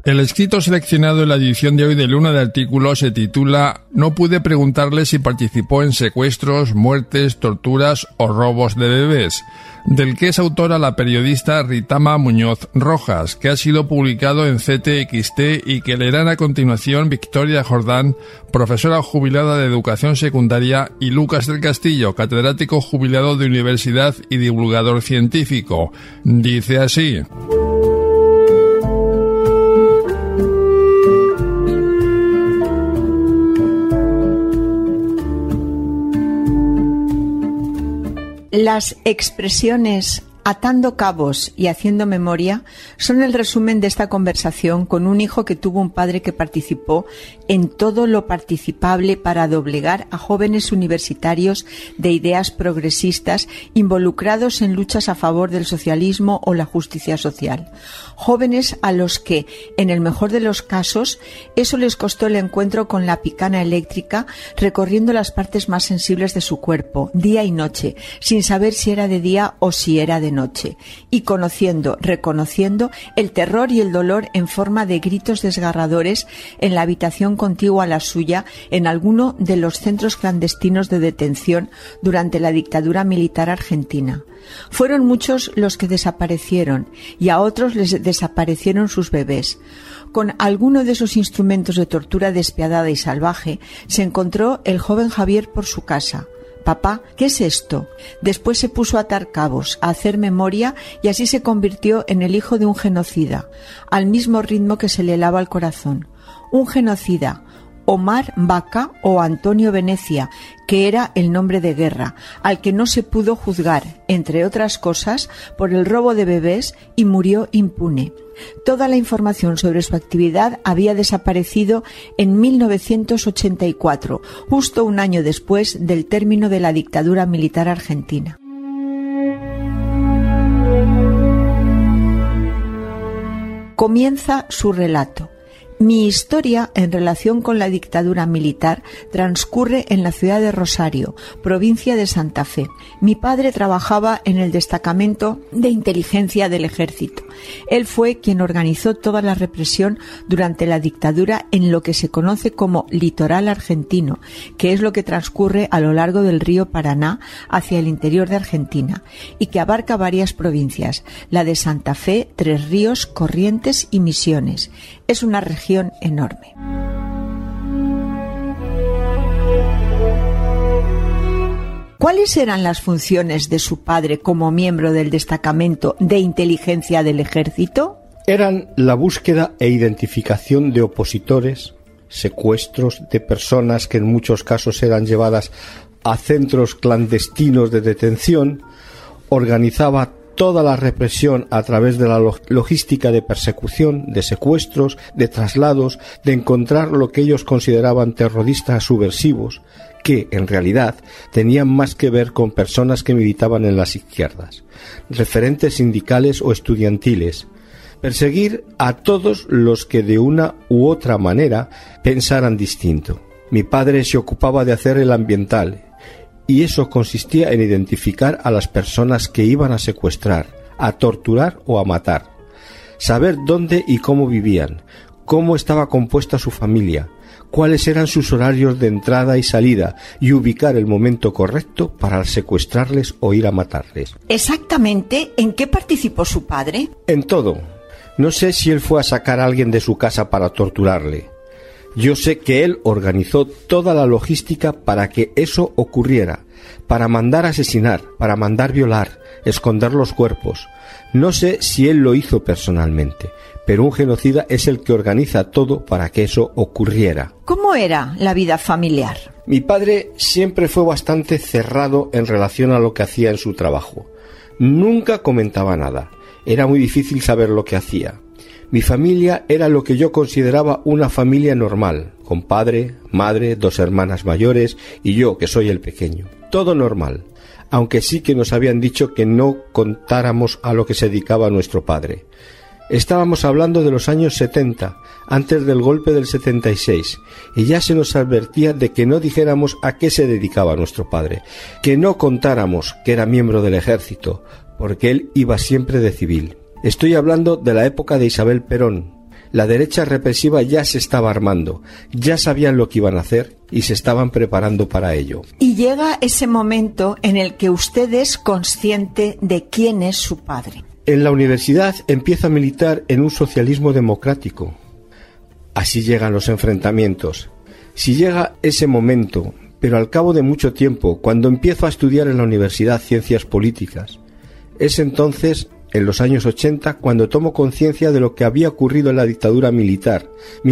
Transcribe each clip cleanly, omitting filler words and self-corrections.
El escrito seleccionado en la edición de hoy de Luna de Artículos se titula «No pude preguntarle si participó en secuestros, muertes, torturas o robos de bebés», del que es autora la periodista Ritama Muñoz Rojas, que ha sido publicado en CTXT y que leerán a continuación Victoria Jordán, profesora jubilada de Educación Secundaria, y Lucas del Castillo, catedrático jubilado de Universidad y divulgador científico. Dice así: Las expresiones atando cabos y haciendo memoria son el resumen de esta conversación con un hijo que tuvo un padre que participó en todo lo participable para doblegar a jóvenes universitarios de ideas progresistas involucrados en luchas a favor del socialismo o la justicia social. Jóvenes a los que, en el mejor de los casos, eso les costó el encuentro con la picana eléctrica, recorriendo las partes más sensibles de su cuerpo, día y noche, sin saber si era de día o si era de noche, y reconociendo el terror y el dolor en forma de gritos desgarradores en la habitación contigua a la suya en alguno de los centros clandestinos de detención durante la dictadura militar argentina. Fueron muchos los que desaparecieron y a otros les desaparecieron sus bebés. Con alguno de esos instrumentos de tortura despiadada y salvaje se encontró el joven Javier por su casa. «Papá, ¿qué es esto?». Después se puso a atar cabos, a hacer memoria, y así se convirtió en el hijo de un genocida, al mismo ritmo que se le helaba el corazón. Un genocida, Omar Vaca o Antonio Venecia, que era el nombre de guerra, al que no se pudo juzgar, entre otras cosas, por el robo de bebés, y murió impune. Toda la información sobre su actividad había desaparecido en 1984, justo un año después del término de la dictadura militar argentina. Comienza su relato. Mi historia en relación con la dictadura militar transcurre en la ciudad de Rosario, provincia de Santa Fe. Mi padre trabajaba en el destacamento de inteligencia del ejército. Él fue quien organizó toda la represión durante la dictadura en lo que se conoce como litoral argentino, que es lo que transcurre a lo largo del río Paraná hacia el interior de Argentina y que abarca varias provincias, la de Santa Fe, Tres Ríos, Corrientes y Misiones. Es una región enorme. ¿Cuáles eran las funciones de su padre como miembro del destacamento de inteligencia del ejército? Eran la búsqueda e identificación de opositores, secuestros de personas que en muchos casos eran llevadas a centros clandestinos de detención, organizaba toda la represión a través de la logística de persecución, de secuestros, de traslados, de encontrar lo que ellos consideraban terroristas subversivos, que, en realidad, tenían más que ver con personas que militaban en las izquierdas, referentes sindicales o estudiantiles. Perseguir a todos los que de una u otra manera pensaran distinto. Mi padre se ocupaba de hacer el ambiental, y eso consistía en identificar a las personas que iban a secuestrar, a torturar o a matar, saber dónde y cómo vivían, cómo estaba compuesta su familia, cuáles eran sus horarios de entrada y salida y ubicar el momento correcto para secuestrarles o ir a matarles. ¿Exactamente en qué participó su padre? En todo. No sé si él fue a sacar a alguien de su casa para torturarle. Yo sé que él organizó toda la logística para que eso ocurriera, para mandar asesinar, para mandar violar, esconder los cuerpos. No sé si él lo hizo personalmente, pero un genocida es el que organiza todo para que eso ocurriera. ¿Cómo era la vida familiar? Mi padre siempre fue bastante cerrado en relación a lo que hacía en su trabajo. Nunca comentaba nada. Era muy difícil saber lo que hacía. Mi familia era lo que yo consideraba una familia normal, con padre, madre, 2 hermanas mayores y yo, que soy el pequeño. Todo normal, aunque sí que nos habían dicho que no contáramos a lo que se dedicaba nuestro padre. Estábamos hablando de los años 70, antes del golpe del 76, y ya se nos advertía de que no dijéramos a qué se dedicaba nuestro padre, que no contáramos que era miembro del ejército, porque él iba siempre de civil. Estoy hablando de la época de Isabel Perón, La derecha represiva ya se estaba armando, ya sabían lo que iban a hacer y se estaban preparando para ello. Y llega ese momento en el que usted es consciente de quién es su padre. En la universidad empieza a militar en un socialismo democrático. Así llegan los enfrentamientos. Si llega ese momento, pero al cabo de mucho tiempo, cuando empiezo a estudiar en la universidad ciencias políticas, es entonces, en los años 80, cuando tomo conciencia de lo que había ocurrido en la dictadura militar,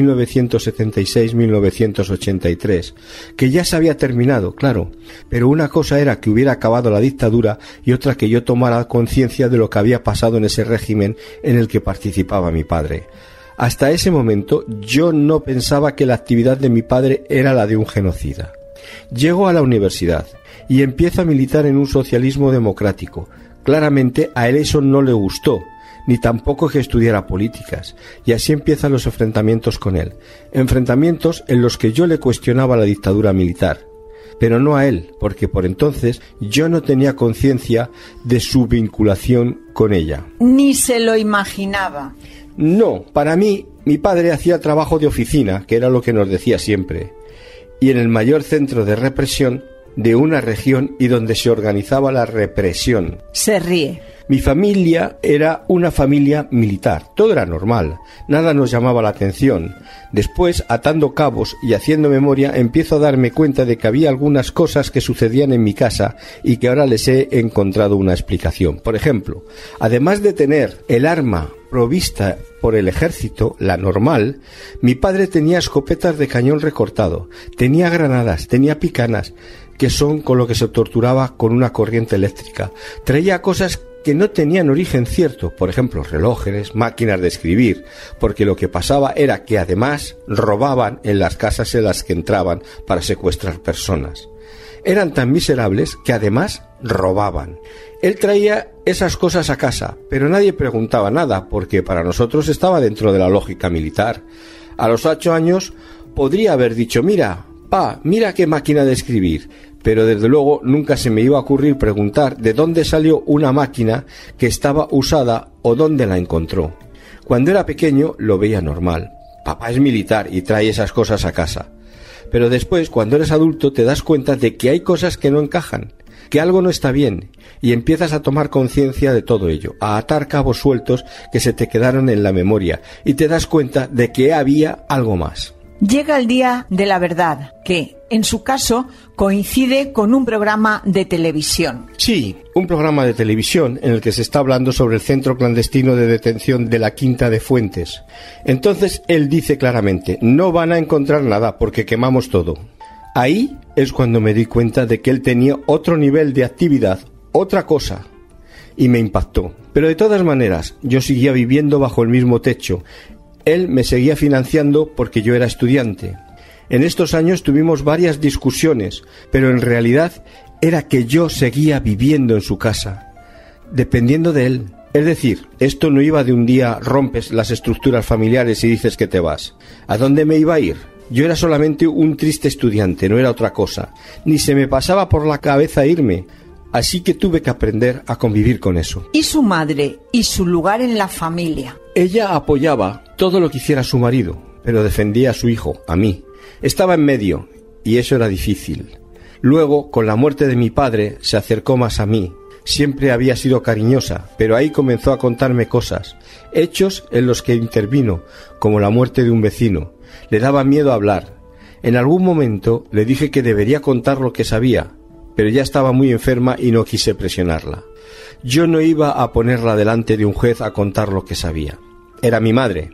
1976-1983, que ya se había terminado, claro, pero una cosa era que hubiera acabado la dictadura y otra que yo tomara conciencia de lo que había pasado en ese régimen en el que participaba mi padre. Hasta ese momento yo no pensaba que la actividad de mi padre era la de un genocida. Llego a la universidad y empiezo a militar en un socialismo democrático. Claramente a él eso no le gustó, ni tampoco que estudiara políticas, y así empiezan los enfrentamientos con él. Enfrentamientos en los que yo le cuestionaba la dictadura militar, pero no a él, porque por entonces yo no tenía conciencia de su vinculación con ella. Ni se lo imaginaba. No, para mí, mi padre hacía trabajo de oficina, que era lo que nos decía siempre, y en el mayor centro de represión de una región y donde se organizaba la represión. Se ríe. Mi familia era una familia militar, todo era normal, nada nos llamaba la atención. Después, atando cabos y haciendo memoria, empiezo a darme cuenta de que había algunas cosas que sucedían en mi casa y que ahora les he encontrado una explicación. Por ejemplo, además de tener el arma provista por el ejército, la normal, mi padre tenía escopetas de cañón recortado, tenía granadas, tenía picanas, que son con lo que se torturaba con una corriente eléctrica. Traía cosas que no tenían origen cierto, por ejemplo, relojes, máquinas de escribir, porque lo que pasaba era que además robaban en las casas en las que entraban para secuestrar personas. Eran tan miserables que además robaban. Él traía esas cosas a casa, pero nadie preguntaba nada, porque para nosotros estaba dentro de la lógica militar. A los 8 años podría haber dicho, mira qué máquina de escribir, pero desde luego nunca se me iba a ocurrir preguntar de dónde salió una máquina que estaba usada o dónde la encontró. Cuando era pequeño lo veía normal. Papá es militar y trae esas cosas a casa. Pero después, cuando eres adulto, te das cuenta de que hay cosas que no encajan, que algo no está bien, y empiezas a tomar conciencia de todo ello, a atar cabos sueltos que se te quedaron en la memoria, y te das cuenta de que había algo más. Llega el día de la verdad, que, en su caso, coincide con un programa de televisión. Sí, un programa de televisión en el que se está hablando sobre el centro clandestino de detención de la Quinta de Fuentes. Entonces él dice claramente, no van a encontrar nada porque quemamos todo. Ahí es cuando me di cuenta de que él tenía otro nivel de actividad, otra cosa, y me impactó. Pero de todas maneras, yo seguía viviendo bajo el mismo techo. Él me seguía financiando porque yo era estudiante. En estos años tuvimos varias discusiones, pero en realidad era que yo seguía viviendo en su casa, dependiendo de él. Es decir, esto no iba de un día rompes las estructuras familiares y dices que te vas. ¿A dónde me iba a ir? Yo era solamente un triste estudiante, no era otra cosa. Ni se me pasaba por la cabeza irme. Así que tuve que aprender a convivir con eso. ¿Y su madre? ¿Y su lugar en la familia? Ella apoyaba todo lo que hiciera su marido, pero defendía a su hijo, a mí. Estaba en medio, y eso era difícil. Luego, con la muerte de mi padre, se acercó más a mí. Siempre había sido cariñosa, pero ahí comenzó a contarme cosas, hechos en los que intervino, como la muerte de un vecino. Le daba miedo hablar. En algún momento le dije que debería contar lo que sabía, pero ya estaba muy enferma y no quise presionarla. Yo no iba a ponerla delante de un juez a contar lo que sabía. Era mi madre.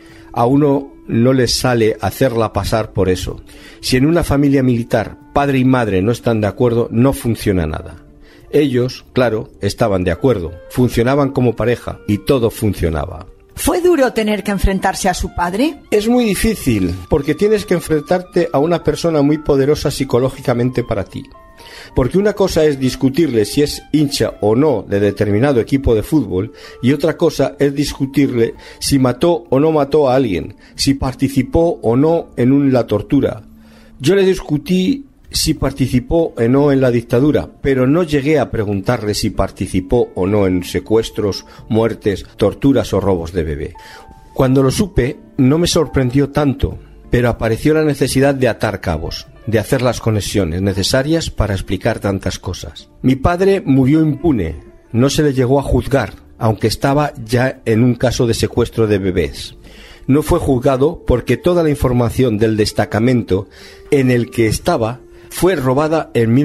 A uno no le sale hacerla pasar por eso. Si en una familia militar padre y madre no están de acuerdo, no funciona nada. Ellos, claro, estaban de acuerdo, funcionaban como pareja y todo funcionaba. ¿Fue duro tener que enfrentarse a su padre? Es muy difícil, porque tienes que enfrentarte a una persona muy poderosa psicológicamente para ti. Porque una cosa es discutirle si es hincha o no de determinado equipo de fútbol, y otra cosa es discutirle si mató o no mató a alguien, si participó o no en la tortura. Yo le discutí si participó o no en la dictadura, pero no llegué a preguntarle si participó o no en secuestros, muertes, torturas o robos de bebé. Cuando lo supe, no me sorprendió tanto, pero apareció la necesidad de atar cabos, de hacer las conexiones necesarias para explicar tantas cosas. Mi padre murió impune, no se le llegó a juzgar, aunque estaba ya en un caso de secuestro de bebés. No fue juzgado porque toda la información del destacamento en el que estaba fue robada en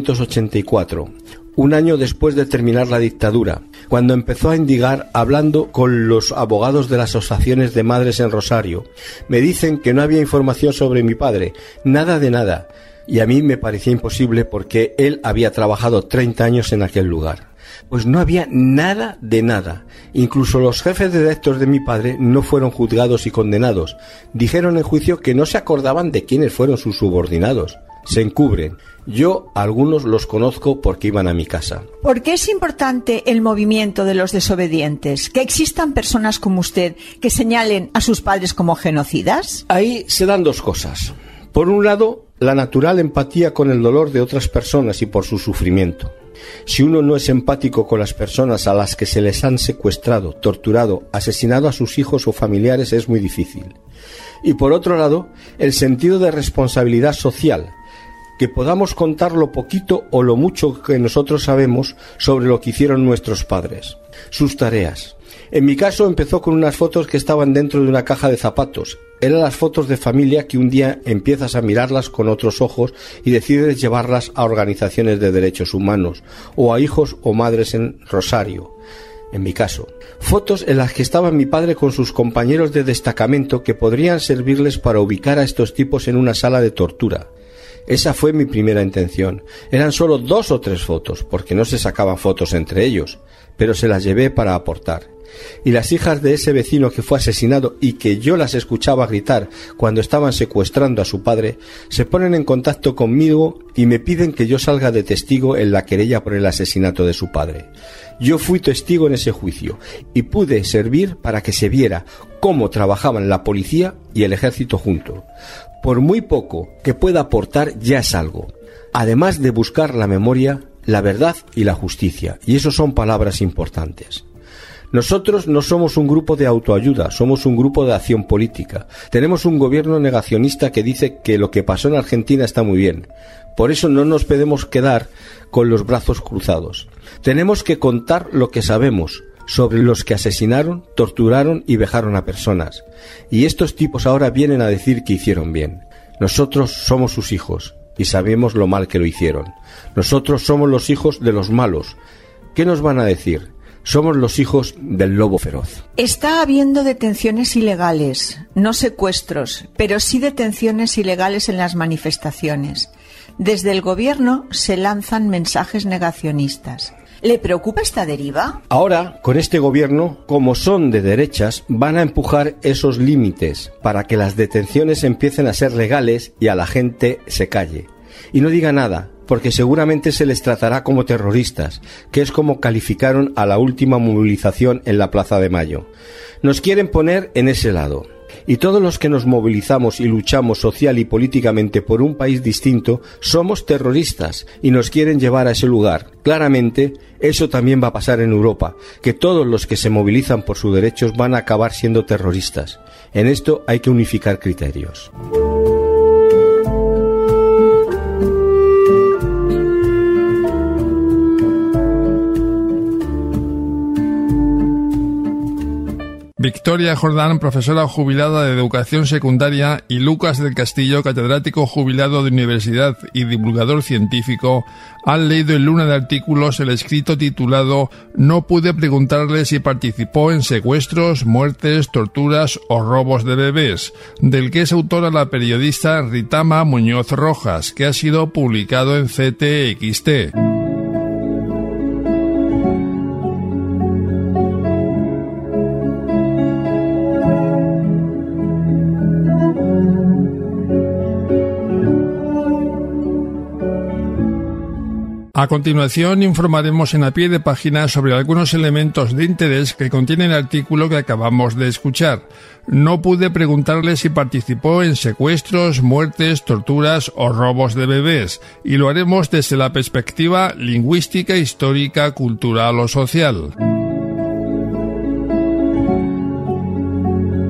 1984, un año después de terminar la dictadura, cuando empezó a indigar hablando con los abogados de las asociaciones de madres en Rosario. Me dicen que no había información sobre mi padre, nada de nada, y a mí me parecía imposible porque él había trabajado 30 años en aquel lugar. Pues no había nada de nada. Incluso los jefes directos de mi padre no fueron juzgados y condenados. Dijeron en juicio que no se acordaban de quiénes fueron sus subordinados. Se encubren. Yo a algunos los conozco porque iban a mi casa. ¿Por qué es importante el movimiento de los desobedientes? ¿Que existan personas como usted que señalen a sus padres como genocidas? Ahí se dan dos cosas. Por un lado, la natural empatía con el dolor de otras personas y por su sufrimiento. Si uno no es empático con las personas a las que se les han secuestrado, torturado, asesinado a sus hijos o familiares, es muy difícil. Y por otro lado, el sentido de responsabilidad social, que podamos contar lo poquito o lo mucho que nosotros sabemos sobre lo que hicieron nuestros padres, sus tareas. En mi caso empezó con unas fotos que estaban dentro de una caja de zapatos. Eran las fotos de familia que un día empiezas a mirarlas con otros ojos y decides llevarlas a organizaciones de derechos humanos o a hijos o madres en Rosario. En mi caso, fotos en las que estaba mi padre con sus compañeros de destacamento que podrían servirles para ubicar a estos tipos en una sala de tortura. Esa fue mi primera intención. Eran solo 2 o 3 fotos, porque no se sacaban fotos entre ellos, pero se las llevé para aportar. Y las hijas de ese vecino que fue asesinado y que yo las escuchaba gritar cuando estaban secuestrando a su padre, se ponen en contacto conmigo y me piden que yo salga de testigo en la querella por el asesinato de su padre. Yo fui testigo en ese juicio y pude servir para que se viera cómo trabajaban la policía y el ejército juntos. Por muy poco que pueda aportar ya es algo, además de buscar la memoria, la verdad y la justicia, y eso son palabras importantes. Nosotros no somos un grupo de autoayuda, somos un grupo de acción política. Tenemos un gobierno negacionista que dice que lo que pasó en Argentina está muy bien. Por eso no nos podemos quedar con los brazos cruzados. Tenemos que contar lo que sabemos sobre los que asesinaron, torturaron y vejaron a personas. Y estos tipos ahora vienen a decir que hicieron bien. Nosotros somos sus hijos y sabemos lo mal que lo hicieron. Nosotros somos los hijos de los malos. ¿Qué nos van a decir? Somos los hijos del lobo feroz. Está habiendo detenciones ilegales, no secuestros, pero sí detenciones ilegales en las manifestaciones. Desde el gobierno se lanzan mensajes negacionistas. ¿Le preocupa esta deriva? Ahora, con este gobierno, como son de derechas, van a empujar esos límites para que las detenciones empiecen a ser legales y a la gente se calle. Y no diga nada, porque seguramente se les tratará como terroristas, que es como calificaron a la última movilización en la Plaza de Mayo. Nos quieren poner en ese lado. Y todos los que nos movilizamos y luchamos social y políticamente por un país distinto, somos terroristas y nos quieren llevar a ese lugar. Claramente, eso también va a pasar en Europa, que todos los que se movilizan por sus derechos van a acabar siendo terroristas. En esto hay que unificar criterios. Victoria Jordán, profesora jubilada de Educación Secundaria, y Lucas del Castillo, catedrático jubilado de Universidad y divulgador científico, han leído en Luna de Artículos el escrito titulado No pude preguntarle si participó en secuestros, muertes, torturas o robos de bebés, del que es autora la periodista Ritama Muñoz Rojas, que ha sido publicado en CTXT. A continuación informaremos en a pie de página sobre algunos elementos de interés que contiene el artículo que acabamos de escuchar. No pude preguntarle si participó en secuestros, muertes, torturas o robos de bebés, y lo haremos desde la perspectiva lingüística, histórica, cultural o social.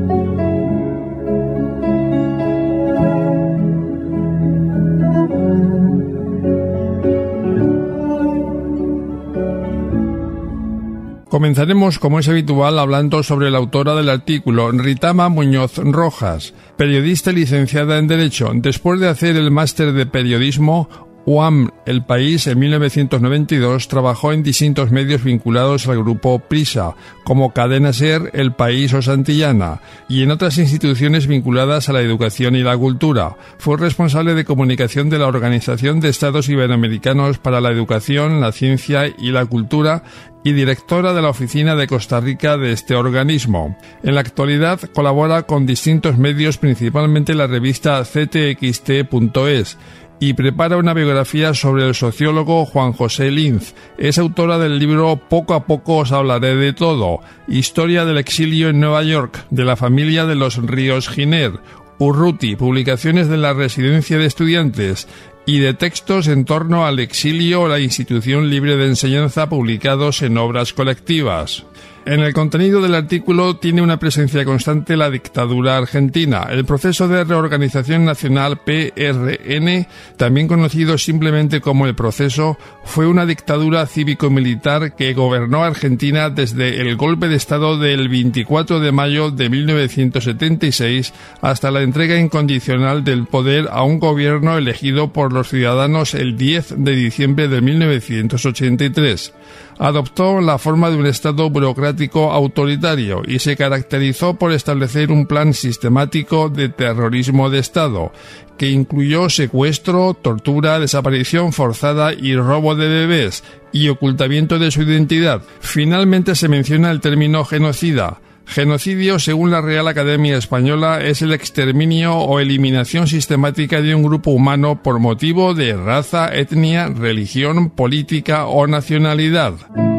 Comenzaremos, como es habitual, hablando sobre la autora del artículo, Ritama Muñoz Rojas, periodista y licenciada en Derecho. Después de hacer el máster de periodismo UAM El País en 1992, trabajó en distintos medios vinculados al grupo Prisa, como Cadena SER, El País o Santillana, y en otras instituciones vinculadas a la educación y la cultura. Fue responsable de comunicación de la Organización de Estados Iberoamericanos para la Educación, la Ciencia y la Cultura y directora de la oficina de Costa Rica de este organismo. En la actualidad colabora con distintos medios, principalmente la revista ctxt.es, y prepara una biografía sobre el sociólogo Juan José Linz. Es autora del libro Poco a poco os hablaré de todo, historia del exilio en Nueva York, de la familia de los Ríos Giner, Urruti, publicaciones de la Residencia de Estudiantes, y de textos en torno al exilio o la institución libre de enseñanza publicados en obras colectivas. En el contenido del artículo tiene una presencia constante la dictadura argentina. El proceso de reorganización nacional PRN, también conocido simplemente como el proceso, fue una dictadura cívico-militar que gobernó Argentina desde el golpe de Estado del 24 de mayo de 1976 hasta la entrega incondicional del poder a un gobierno elegido por los ciudadanos el 10 de diciembre de 1983. Adoptó la forma de un Estado burocrático autoritario y se caracterizó por establecer un plan sistemático de terrorismo de Estado, que incluyó secuestro, tortura, desaparición forzada y robo de bebés, y ocultamiento de su identidad. Finalmente se menciona el término genocida. Genocidio, según la Real Academia Española, es el exterminio o eliminación sistemática de un grupo humano por motivo de raza, etnia, religión, política o nacionalidad.